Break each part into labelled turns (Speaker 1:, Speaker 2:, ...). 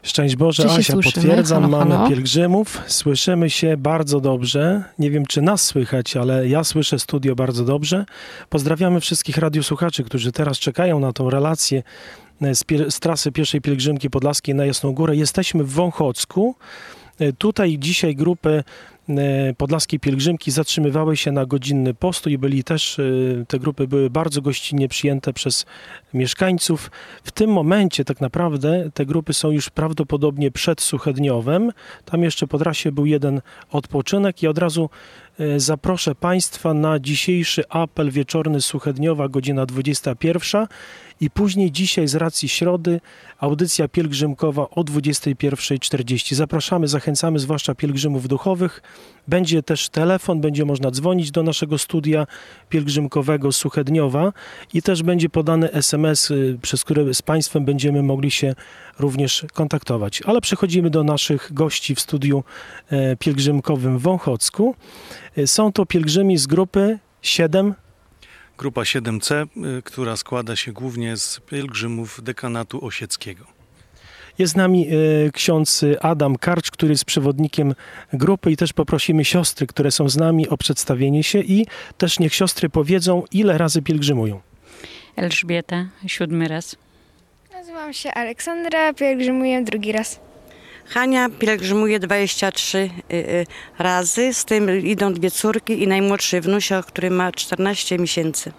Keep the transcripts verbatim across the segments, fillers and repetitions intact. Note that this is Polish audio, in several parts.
Speaker 1: Szczęść Boże,
Speaker 2: Czy się
Speaker 1: Asia,
Speaker 2: słyszymy?
Speaker 1: potwierdzam,
Speaker 2: Halo,
Speaker 1: mamy
Speaker 2: halo?
Speaker 1: pielgrzymów, słyszymy się bardzo dobrze. Nie wiem, czy nas słychać, ale ja słyszę studio bardzo dobrze. Pozdrawiamy wszystkich radiosłuchaczy, którzy teraz czekają na tą relację z, pier- z trasy pierwszej pielgrzymki podlaskiej na Jasną Górę. Jesteśmy w Wąchocku. E, Tutaj dzisiaj grupy e, podlaskiej pielgrzymki zatrzymywały się na godzinny postój i byli też, e, te grupy były bardzo gościnnie przyjęte przez mieszkańców. W tym momencie tak naprawdę te grupy są już prawdopodobnie przed Suchedniowem. Tam jeszcze po trasie był jeden odpoczynek i od razu e, zaproszę Państwa na dzisiejszy apel wieczorny Suchedniowa, godzina dwudziesta pierwsza i później dzisiaj z racji środy audycja pielgrzymkowa o dwudziestej pierwszej czterdzieści. Zapraszamy, zachęcamy zwłaszcza pielgrzymów duchowych. Będzie też telefon, będzie można dzwonić do naszego studia pielgrzymkowego Suchedniowa i też będzie podany es em es, y, przez który z Państwem będziemy mogli się również kontaktować. Ale przechodzimy do naszych gości w studiu e, pielgrzymkowym w Wąchocku. E, Są to pielgrzymi z grupy siedem.
Speaker 3: Grupa siedem C, y, która składa się głównie z pielgrzymów dekanatu osieckiego.
Speaker 1: Jest z nami e, ksiądz Adam Karcz, który jest przewodnikiem grupy i też poprosimy siostry, które są z nami, o przedstawienie się i też niech siostry powiedzą, ile razy pielgrzymują.
Speaker 4: Elżbieta, siódmy raz.
Speaker 5: Nazywam się Aleksandra, pielgrzymuję drugi raz.
Speaker 6: Hania pielgrzymuje dwadzieścia trzy y, y, razy, z tym idą dwie córki i najmłodszy wnusio, który ma czternaście miesięcy.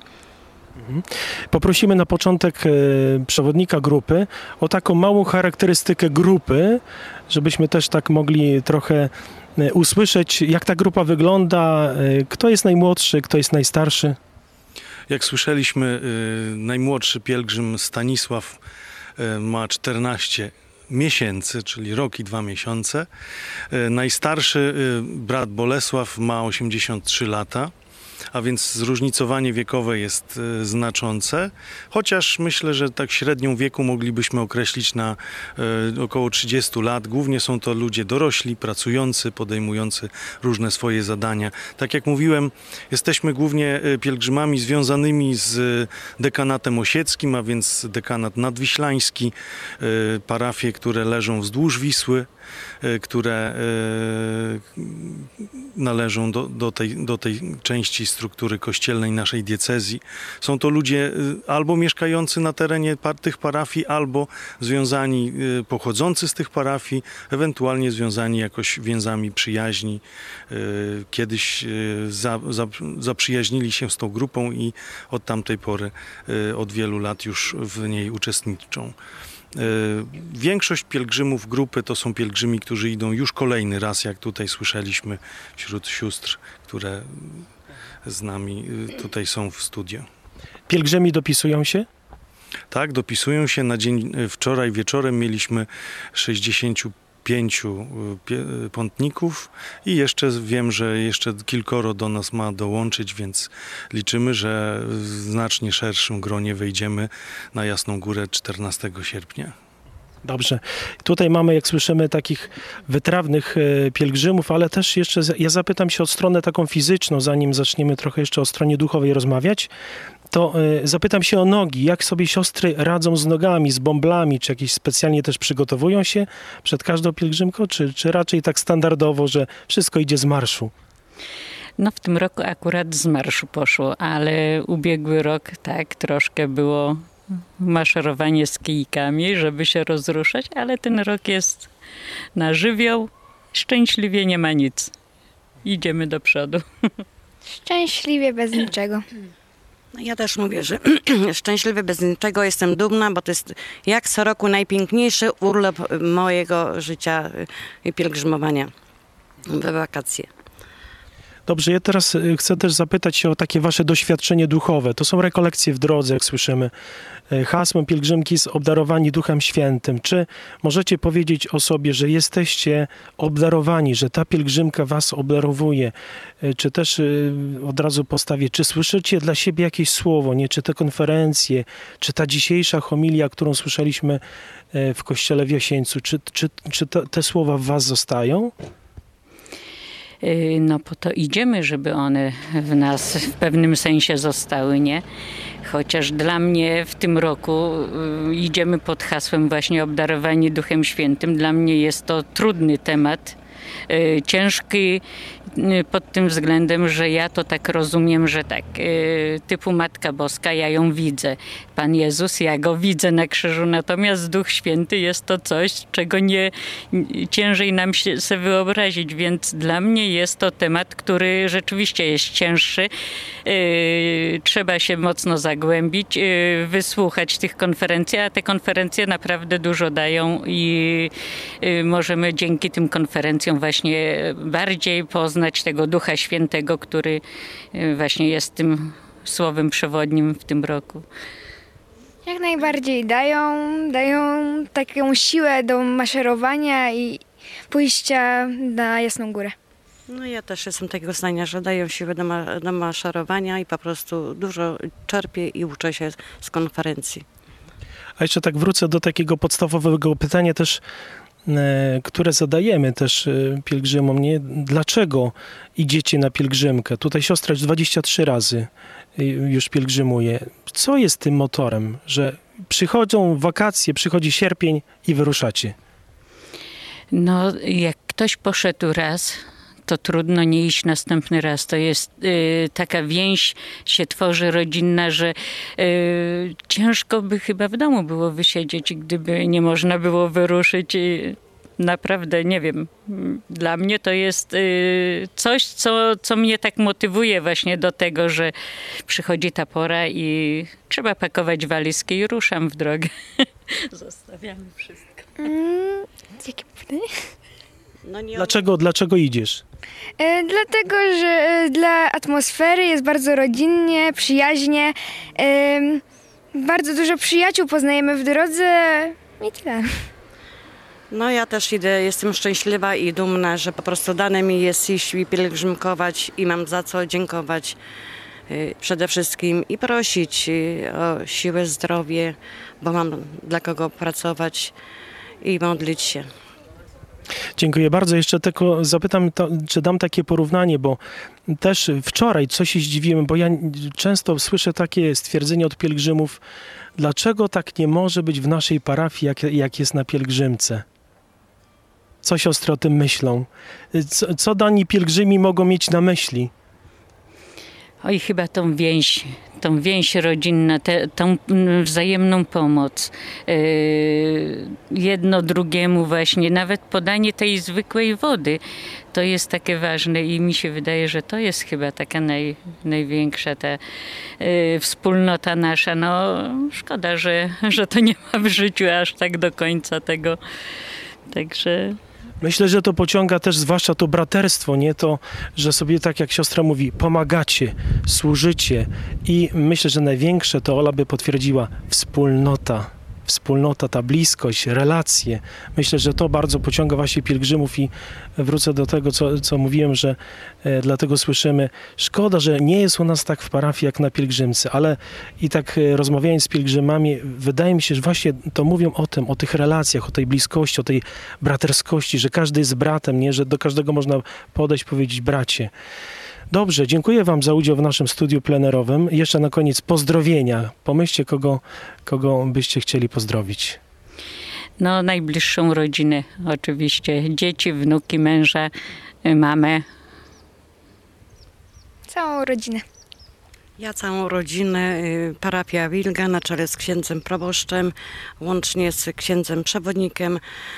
Speaker 1: Poprosimy na początek e, przewodnika grupy o taką małą charakterystykę grupy, żebyśmy też tak mogli trochę e, usłyszeć, jak ta grupa wygląda, e, kto jest najmłodszy, kto jest najstarszy.
Speaker 3: Jak słyszeliśmy, y, najmłodszy pielgrzym Stanisław y, ma czternaście miesięcy, czyli rok i dwa miesiące. Y, najstarszy y, brat Bolesław ma osiemdziesiąt trzy lata. A więc zróżnicowanie wiekowe jest y, znaczące, chociaż myślę, że tak średnią wieku moglibyśmy określić na y, około trzydziestu lat. Głównie są to ludzie dorośli, pracujący, podejmujący różne swoje zadania. Tak jak mówiłem, jesteśmy głównie y, pielgrzymami związanymi z y, dekanatem osieckim, a więc dekanat nadwiślański, y, parafie, które leżą wzdłuż Wisły, y, które y, należą do, do, tej, do tej części struktury kościelnej naszej diecezji. Są to ludzie y, albo mieszkający na terenie par, tych parafii, albo związani, y, pochodzący z tych parafii, ewentualnie związani jakoś więzami przyjaźni. Y, kiedyś y, za, za, zaprzyjaźnili się z tą grupą i od tamtej pory, y, od wielu lat już w niej uczestniczą. Większość pielgrzymów grupy to są pielgrzymi, którzy idą już kolejny raz, jak tutaj słyszeliśmy wśród sióstr, które z nami tutaj są w studio.
Speaker 1: Pielgrzymi dopisują się?
Speaker 3: Tak, dopisują się. Na dzień wczoraj wieczorem mieliśmy sześćdziesięciu pięciu pie- pątników i jeszcze wiem, że jeszcze kilkoro do nas ma dołączyć, więc liczymy, że w znacznie szerszym gronie wejdziemy na Jasną Górę czternastego sierpnia.
Speaker 1: Dobrze. Tutaj mamy, jak słyszymy, takich wytrawnych e, pielgrzymów, ale też jeszcze za- ja zapytam się o stronę taką fizyczną, zanim zaczniemy trochę jeszcze o stronie duchowej rozmawiać. To y, zapytam się o nogi. Jak sobie siostry radzą z nogami, z bąblami? Czy jakieś specjalnie też przygotowują się przed każdą pielgrzymką? Czy, czy raczej tak standardowo, że wszystko idzie z marszu?
Speaker 4: No w tym roku akurat z marszu poszło, ale ubiegły rok tak troszkę było maszerowanie z kijkami, żeby się rozruszać, ale ten rok jest na żywioł. Szczęśliwie nie ma nic. Idziemy do przodu.
Speaker 5: Szczęśliwie bez niczego.
Speaker 6: No ja też mówię, że szczęśliwy bez niczego, jestem dumna, bo to jest jak co roku najpiękniejszy urlop mojego życia i pielgrzymowania we wakacje.
Speaker 1: Dobrze, ja teraz y, chcę też zapytać się o takie wasze doświadczenie duchowe. To są rekolekcje w drodze, jak słyszymy. Y, Hasłem pielgrzymki jest obdarowani Duchem Świętym. Czy możecie powiedzieć o sobie, że jesteście obdarowani, że ta pielgrzymka was obdarowuje? Y, Czy też y, od razu postawię, czy słyszycie dla siebie jakieś słowo, nie? Czy te konferencje, czy ta dzisiejsza homilia, którą słyszeliśmy y, w kościele w Jasieńcu, czy, czy, czy te, te słowa w was zostają?
Speaker 4: y, no po to idziemy, żeby one w nas w pewnym sensie zostały, nie? Chociaż dla mnie w tym roku y, idziemy pod hasłem właśnie obdarowanie Duchem Świętym. Dla mnie jest to trudny temat, y, ciężki y, pod tym względem, że ja to tak rozumiem, że tak, y, typu Matka Boska, ja ją widzę. Pan Jezus, ja go widzę na krzyżu, natomiast Duch Święty jest to coś, czego nie ciężej nam się sobie wyobrazić, więc dla mnie jest to temat, który rzeczywiście jest cięższy. Yy, trzeba się mocno zagłębić, yy, wysłuchać tych konferencji, a te konferencje naprawdę dużo dają i yy, możemy dzięki tym konferencjom właśnie bardziej poznać tego Ducha Świętego, który yy, właśnie jest tym słowem przewodnim w tym roku.
Speaker 5: Jak najbardziej dają, dają taką siłę do maszerowania i pójścia na Jasną Górę.
Speaker 6: No ja też jestem takiego zdania, że dają siłę do, ma, do maszerowania i po prostu dużo czerpię i uczę się z konferencji.
Speaker 1: A jeszcze tak wrócę do takiego podstawowego pytania też, e, które zadajemy też e, pielgrzymom, nie? Dlaczego idziecie na pielgrzymkę? Tutaj siostra już dwadzieścia trzy razy e, już pielgrzymuje. Co jest tym motorem, że przychodzą wakacje, przychodzi sierpień i wyruszacie?
Speaker 4: No, jak ktoś poszedł raz, to trudno nie iść następny raz. To jest y, taka więź się tworzy rodzinna, że y, ciężko by chyba w domu było wysiedzieć, gdyby nie można było wyruszyć. Y, naprawdę, nie wiem, dla mnie to jest y, coś, co, co mnie tak motywuje właśnie do tego, że przychodzi ta pora i trzeba pakować walizki i ruszam w drogę. Zostawiamy wszystko.
Speaker 5: Mm, jakie pytanie?
Speaker 6: No nie
Speaker 1: Dlaczego, dlaczego idziesz?
Speaker 5: E, dlatego, że e, dla atmosfery jest bardzo rodzinnie, przyjaźnie. E, bardzo dużo przyjaciół poznajemy w drodze i tyle.
Speaker 6: No ja też idę, jestem szczęśliwa i dumna, że po prostu dane mi jest iść i pielgrzymkować i mam za co dziękować y, przede wszystkim i prosić y, o siłę, zdrowie, bo mam dla kogo pracować i modlić się.
Speaker 1: Dziękuję bardzo. Jeszcze tylko zapytam, to, czy dam takie porównanie, bo też wczoraj coś się zdziwiłem, bo ja często słyszę takie stwierdzenie od pielgrzymów, dlaczego tak nie może być w naszej parafii, jak, jak jest na pielgrzymce? Co siostry o tym myślą? Co, co dani pielgrzymi mogą mieć na myśli?
Speaker 4: Oj, chyba tą więź, tą więź rodzinna, te, tą wzajemną pomoc, yy, jedno drugiemu właśnie, nawet podanie tej zwykłej wody, to jest takie ważne i mi się wydaje, że to jest chyba taka naj, największa ta yy, wspólnota nasza. No szkoda, że, że to nie ma w życiu aż tak do końca tego, także...
Speaker 1: Myślę, że to pociąga też zwłaszcza to braterstwo, nie to, że sobie tak jak siostra mówi, pomagacie, służycie i myślę, że największe to Ola by potwierdziła wspólnota. Wspólnota, ta bliskość, relacje. Myślę, że to bardzo pociąga właśnie pielgrzymów i wrócę do tego, co, co mówiłem, że e, dlatego słyszymy, szkoda, że nie jest u nas tak w parafii jak na pielgrzymce, ale i tak e, rozmawiając z pielgrzymami, wydaje mi się, że właśnie to mówią o tym, o tych relacjach, o tej bliskości, o tej braterskości, że każdy jest bratem, nie, że do każdego można podejść, powiedzieć bracie. Dobrze, dziękuję wam za udział w naszym studiu plenerowym. Jeszcze na koniec pozdrowienia. Pomyślcie, kogo, kogo byście chcieli pozdrowić.
Speaker 4: No, najbliższą rodzinę oczywiście. Dzieci, wnuki, męża, mamę.
Speaker 5: Całą rodzinę.
Speaker 6: Ja całą rodzinę, y, parafia Wilga na czele z księdzem proboszczem, łącznie z księdzem przewodnikiem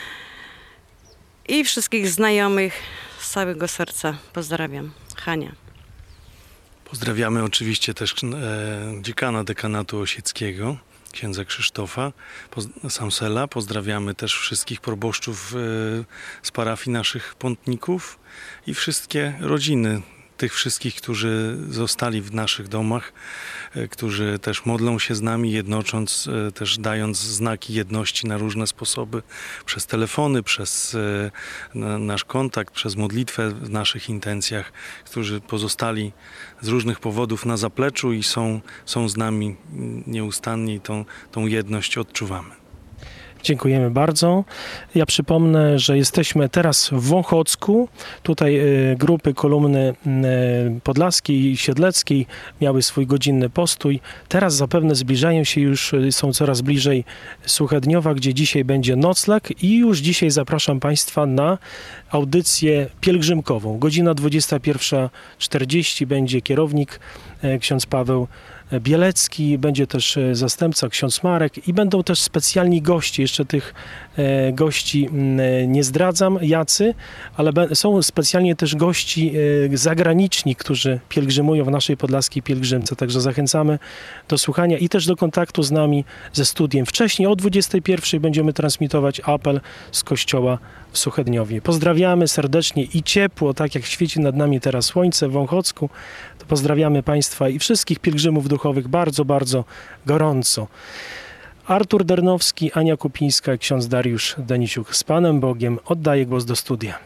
Speaker 6: i wszystkich znajomych z całego serca pozdrawiam. Hania.
Speaker 3: Pozdrawiamy oczywiście też e, dziekana dekanatu osieckiego, księdza Krzysztofa poz, Samsela. Pozdrawiamy też wszystkich proboszczów e, z parafii naszych pątników i wszystkie rodziny tych wszystkich, którzy zostali w naszych domach, e, którzy też modlą się z nami, jednocząc, e, też dając znaki jedności na różne sposoby, przez telefony, przez e, na, nasz kontakt, przez modlitwę w naszych intencjach, którzy pozostali z różnych powodów na zapleczu i są, są z nami nieustannie i tą, tą jedność odczuwamy.
Speaker 1: Dziękujemy bardzo. Ja przypomnę, że jesteśmy teraz w Wąchocku. Tutaj y, grupy kolumny y, podlaskiej i siedleckiej miały swój godzinny postój. Teraz zapewne zbliżają się już, y, są coraz bliżej Suchedniowa, gdzie dzisiaj będzie nocleg i już dzisiaj zapraszam Państwa na audycję pielgrzymkową. Godzina dwudziesta pierwsza czterdzieści będzie kierownik y, ksiądz Paweł Bielecki, będzie też zastępca ksiądz Marek i będą też specjalni goście. Jeszcze tych e, gości m, nie zdradzam, jacy, ale be, są specjalnie też gości e, zagraniczni, którzy pielgrzymują w naszej podlaskiej pielgrzymce. Także zachęcamy do słuchania i też do kontaktu z nami ze studiem. Wcześniej o dwudziestej pierwszej będziemy transmitować apel z kościoła w Suchedniowie. Pozdrawiamy serdecznie i ciepło, tak jak świeci nad nami teraz słońce w Wąchocku. To pozdrawiamy Państwa i wszystkich pielgrzymów duchowych bardzo, bardzo gorąco. Artur Dernowski, Ania Kupińska, ksiądz Dariusz Danisiuk. Z Panem Bogiem oddaję głos do studia.